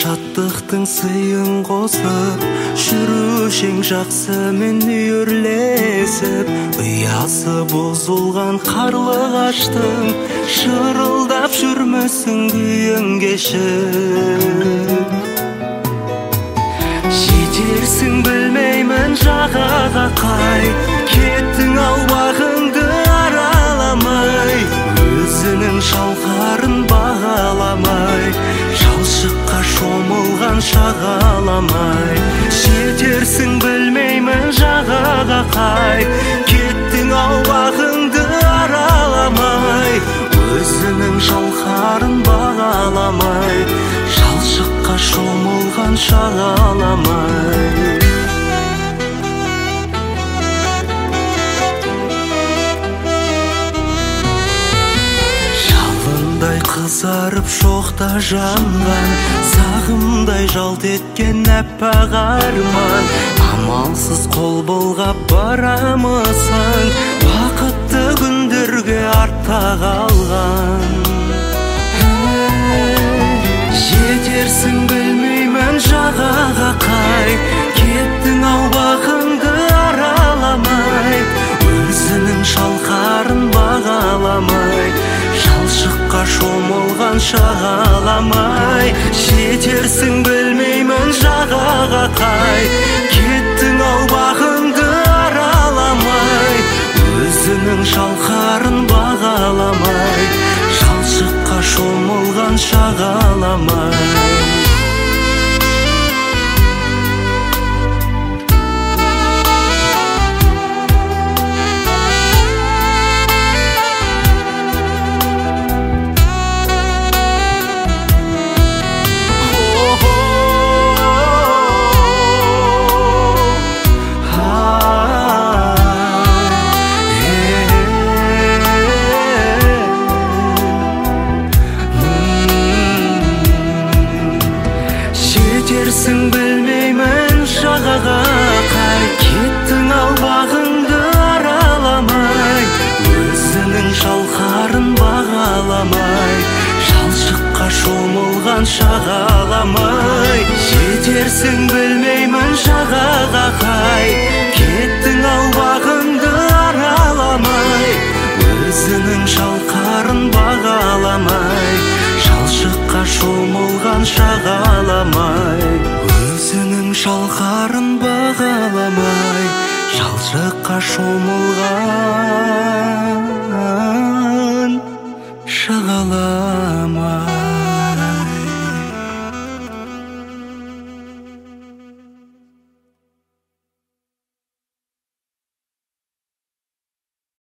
шаттықтың сыйын қосып, жүрушең жақсымен үйірлесіп, ұясы бұзылған қарлығаштың шырылдап жүрмісің күйін кешіп. Жетерсің білмеймін жағаға қай, кеттің ау бағыңды араламай, өзінің шалқарын бағаламай, шалшыққа шомылған шағаламай. Жетерсің білмеймін жағаға қай, кеттің ау бағыңды араламай, өзінің шалқарын бағаламай, шалшыққа шомылған шағаламай. Жалындай қызарып шоқта жанған, сағымдай жалт еткен әппақ арман, амалсыз қол бұлғап барамысың, бақытты күндерге артта қалған. Жетерсің білмеймін жағаға қай, кеттің ау бағыңды араламай, өзінің шалқарын бағаламай, шалшыққа шомылған шағаламай. Жетерсің білмеймін жағаға қай, кеттің ау бағыңды араламай, өзінің шалқарын бағаламай, шалшыққа шомылған шағаламай. Жетерсің білмеймін жағаға қай, кеттің ау бағыңды араламай, өзінің шалқарын бағаламай, шалшыққа шомылған шағаламай. Жетерсің білмеймін жағаға қай, кеттің ау бағыңды араламай, өзінің шалқарын бағаламай, шалшыққа шомылған шағаламай. Өзінің шалқарын бағаламай, шалшыққа шомылған шағаламай.